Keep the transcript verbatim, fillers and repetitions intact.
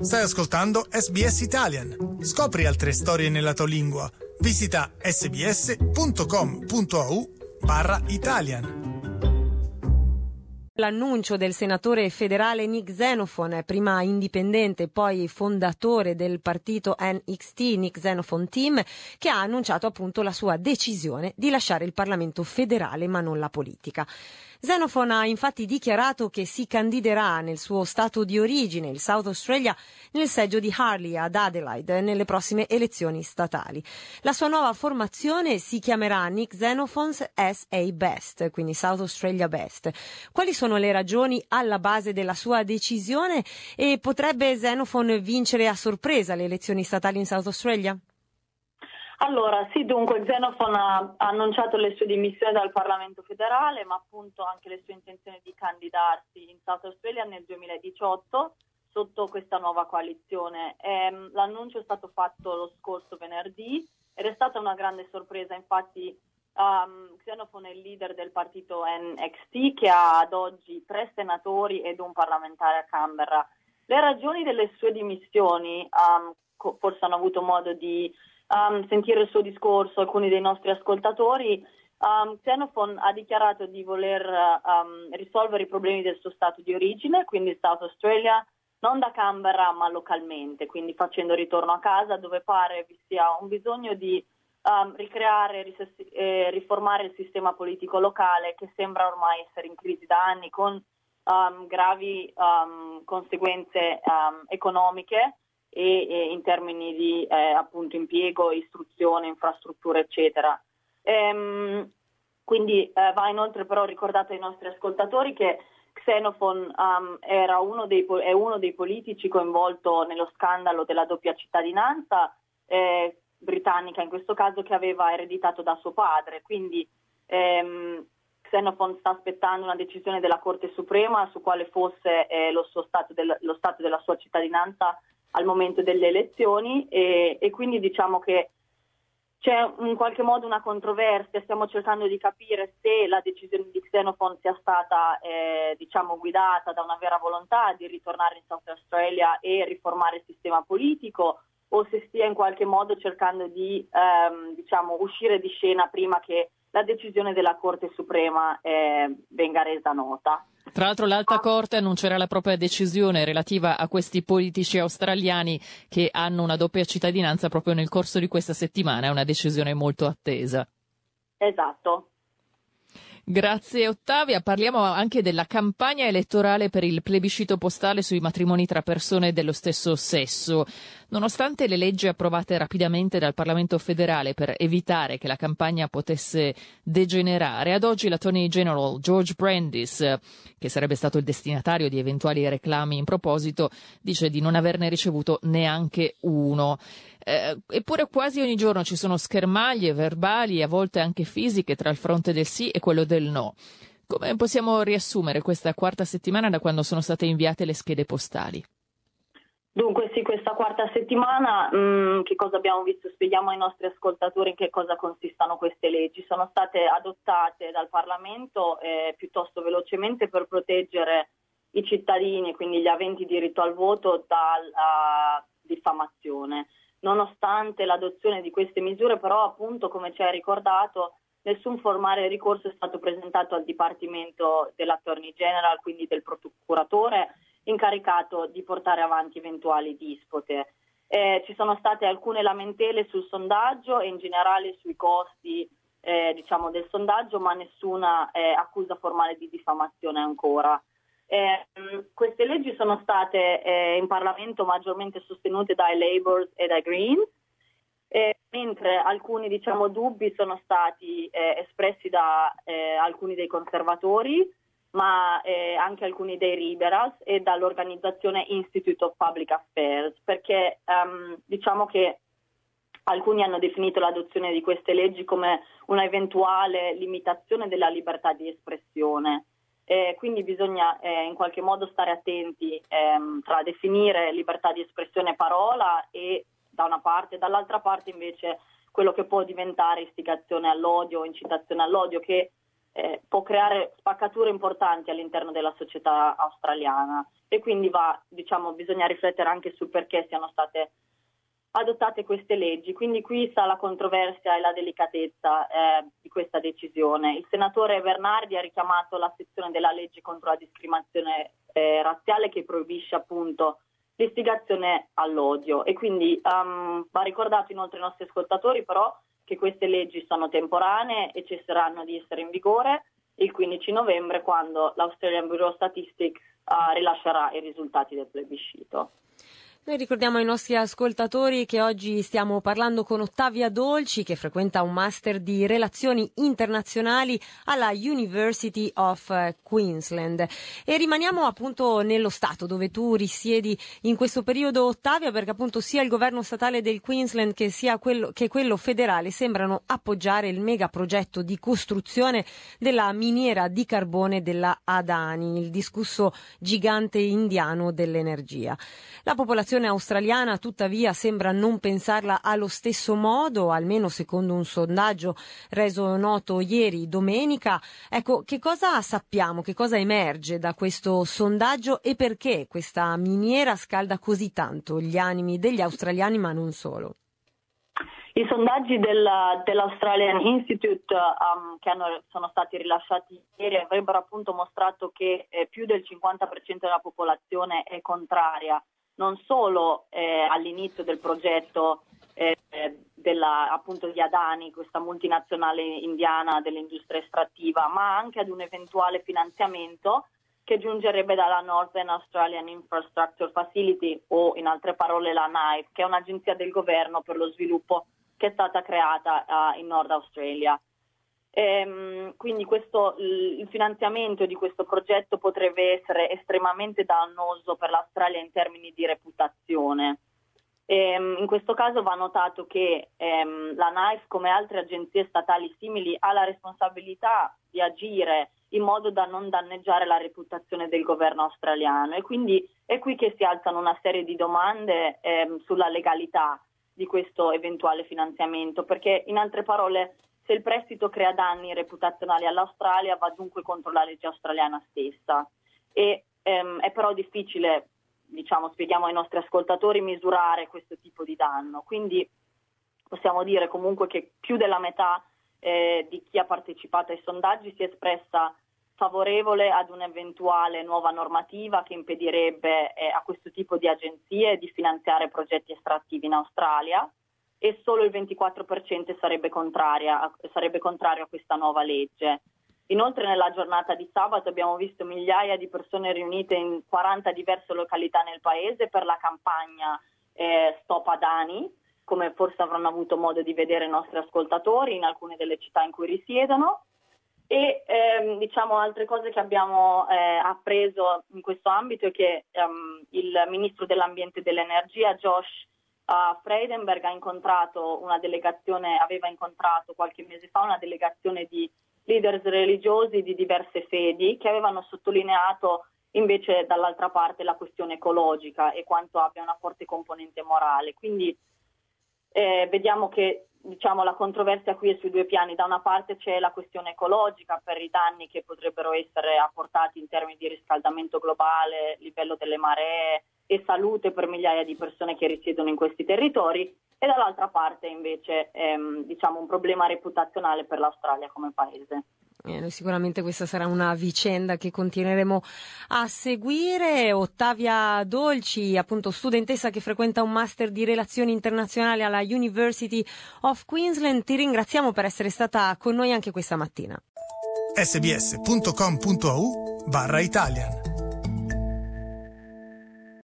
Stai ascoltando S B S Italian. Scopri altre storie nella tua lingua. Visita sbs.com.au barra Italian. L'annuncio del senatore federale Nick Xenophon, prima indipendente poi fondatore del partito N X T, Nick Xenophon Team, che ha annunciato appunto la sua decisione di lasciare il Parlamento federale ma non la politica. Xenophon ha infatti dichiarato che si candiderà nel suo stato di origine, il South Australia, nel seggio di Harley ad Adelaide nelle prossime elezioni statali. La sua nuova formazione si chiamerà Nick Xenophon's S A Best, quindi South Australia Best. Quali sono le ragioni alla base della sua decisione e potrebbe Xenophon vincere a sorpresa le elezioni statali in South Australia? Allora, sì, dunque Xenophon ha annunciato le sue dimissioni dal Parlamento federale, ma appunto anche le sue intenzioni di candidarsi in South Australia nel duemiladiciotto sotto questa nuova coalizione. Ehm, l'annuncio è stato fatto lo scorso venerdì ed è stata una grande sorpresa, infatti um, Xenophon è il leader del partito N X T che ha ad oggi tre senatori ed un parlamentare a Canberra. Le ragioni delle sue dimissioni, um, co- forse hanno avuto modo di Um, sentire il suo discorso alcuni dei nostri ascoltatori. um, Xenophon ha dichiarato di voler um, risolvere i problemi del suo stato di origine, quindi South Australia, non da Canberra ma localmente, quindi facendo ritorno a casa dove pare vi sia un bisogno di um, ricreare e eh, riformare il sistema politico locale che sembra ormai essere in crisi da anni con um, gravi um, conseguenze um, economiche E, e in termini di eh, appunto impiego, istruzione, infrastrutture eccetera. Ehm, quindi eh, va inoltre però ricordato ai nostri ascoltatori che Xenophon um, era uno dei, è uno dei politici coinvolto nello scandalo della doppia cittadinanza eh, britannica, in questo caso, che aveva ereditato da suo padre, quindi ehm, Xenophon sta aspettando una decisione della Corte Suprema su quale fosse eh, lo, suo stato del, lo stato della sua cittadinanza al momento delle elezioni e, e quindi diciamo che c'è in qualche modo una controversia, stiamo cercando di capire se la decisione di Xenophon sia stata eh, diciamo guidata da una vera volontà di ritornare in South Australia e riformare il sistema politico o se stia in qualche modo cercando di ehm, diciamo uscire di scena prima che la decisione della Corte Suprema eh, venga resa nota. Tra l'altro l'Alta Corte annuncerà la propria decisione relativa a questi politici australiani che hanno una doppia cittadinanza proprio nel corso di questa settimana, è una decisione molto attesa. Esatto. Grazie Ottavia, parliamo anche della campagna elettorale per il plebiscito postale sui matrimoni tra persone dello stesso sesso. Nonostante le leggi approvate rapidamente dal Parlamento federale per evitare che la campagna potesse degenerare, ad oggi l'Attorney General George Brandis, che sarebbe stato il destinatario di eventuali reclami in proposito, dice di non averne ricevuto neanche uno. Eh, eppure quasi ogni giorno ci sono schermaglie verbali, a volte anche fisiche, tra il fronte del sì e quello del no. Come possiamo riassumere questa quarta settimana da quando sono state inviate le schede postali? Dunque sì, questa quarta settimana mh, che cosa abbiamo visto? Spieghiamo ai nostri ascoltatori in che cosa consistano queste leggi. Sono state adottate dal Parlamento eh, piuttosto velocemente per proteggere i cittadini, quindi gli aventi diritto al voto, dalla diffamazione. Nonostante l'adozione di queste misure, però, appunto, come ci hai ricordato, nessun formale ricorso è stato presentato al Dipartimento dell'Attorney General, quindi del procuratore, incaricato di portare avanti eventuali dispute. Eh, ci sono state alcune lamentele sul sondaggio e in generale sui costi eh, diciamo del sondaggio, ma nessuna eh, accusa formale di diffamazione ancora. Eh, queste leggi sono state eh, in Parlamento maggiormente sostenute dai Labour e dai Greens, eh, mentre alcuni diciamo dubbi sono stati eh, espressi da eh, alcuni dei conservatori, ma eh, anche alcuni dei Liberals e dall'organizzazione Institute of Public Affairs, perché um, diciamo che alcuni hanno definito l'adozione di queste leggi come una eventuale limitazione della libertà di espressione. Eh, quindi bisogna eh, in qualche modo stare attenti ehm, tra definire libertà di espressione parola e da una parte, dall'altra parte invece quello che può diventare istigazione all'odio o incitazione all'odio, che eh, può creare spaccature importanti all'interno della società australiana, e quindi va, diciamo, bisogna riflettere anche sul perché siano state adottate queste leggi. Quindi qui sta la controversia e la delicatezza eh, di questa decisione. Il senatore Bernardi ha richiamato la sezione della legge contro la discriminazione eh, razziale che proibisce appunto l'istigazione all'odio, e quindi um, va ricordato inoltre ai nostri ascoltatori però che queste leggi sono temporanee e cesseranno di essere in vigore il quindici novembre, quando l'Australian Bureau of Statistics uh, rilascerà i risultati del plebiscito. Noi ricordiamo ai nostri ascoltatori che oggi stiamo parlando con Ottavia Dolci, che frequenta un master di relazioni internazionali alla University of Queensland. E rimaniamo appunto nello stato dove tu risiedi in questo periodo, Ottavia, perché appunto sia il governo statale del Queensland che sia quello, che quello federale sembrano appoggiare il megaprogetto di costruzione della miniera di carbone della Adani, il discusso gigante indiano dell'energia. La popolazione australiana tuttavia sembra non pensarla allo stesso modo, almeno secondo un sondaggio reso noto ieri domenica. Ecco, che cosa sappiamo, che cosa emerge da questo sondaggio e perché questa miniera scalda così tanto gli animi degli australiani, ma non solo? I sondaggi del, dell'Australian Institute um, che hanno, sono stati rilasciati ieri avrebbero appunto mostrato che eh, più del cinquanta per cento della popolazione è contraria non solo eh, all'inizio del progetto eh, della, appunto di Adani, questa multinazionale indiana dell'industria estrattiva, ma anche ad un eventuale finanziamento che giungerebbe dalla Northern Australian Infrastructure Facility, o in altre parole la N A I F, che è un'agenzia del governo per lo sviluppo che è stata creata uh, in Nord Australia. Ehm, quindi questo, il finanziamento di questo progetto potrebbe essere estremamente dannoso per l'Australia in termini di reputazione. Ehm, in questo caso va notato che ehm, la N A I F, come altre agenzie statali simili, ha la responsabilità di agire in modo da non danneggiare la reputazione del governo australiano, e quindi è qui che si alzano una serie di domande ehm, sulla legalità di questo eventuale finanziamento, perché in altre parole, se il prestito crea danni reputazionali all'Australia, va dunque contro la legge australiana stessa. E ehm, è però difficile, diciamo, spieghiamo ai nostri ascoltatori, misurare questo tipo di danno. Quindi possiamo dire comunque che più della metà eh, di chi ha partecipato ai sondaggi si è espressa favorevole ad un'eventuale nuova normativa che impedirebbe eh, a questo tipo di agenzie di finanziare progetti estrattivi in Australia, e solo il ventiquattro per cento sarebbe contraria, sarebbe contrario a questa nuova legge. Inoltre nella giornata di sabato abbiamo visto migliaia di persone riunite in quaranta diverse località nel paese per la campagna eh, Stop Adani, come forse avranno avuto modo di vedere i nostri ascoltatori in alcune delle città in cui risiedono. E ehm, diciamo altre cose che abbiamo eh, appreso in questo ambito è che ehm, il ministro dell'ambiente e dell'energia Josh Uh, Frydenberg ha incontrato una delegazione, aveva incontrato qualche mese fa una delegazione di leaders religiosi di diverse fedi che avevano sottolineato invece dall'altra parte la questione ecologica e quanto abbia una forte componente morale. Quindi eh, vediamo che diciamo la controversia qui è sui due piani. Da una parte c'è la questione ecologica per i danni che potrebbero essere apportati in termini di riscaldamento globale, livello delle maree e salute per migliaia di persone che risiedono in questi territori, e dall'altra parte invece ehm, diciamo un problema reputazionale per l'Australia come paese. Eh, noi sicuramente questa sarà una vicenda che continueremo a seguire. Ottavia Dolci, appunto studentessa che frequenta un master di relazioni internazionali alla University of Queensland, ti ringraziamo per essere stata con noi anche questa mattina. sbs punto com punto a u barra Italian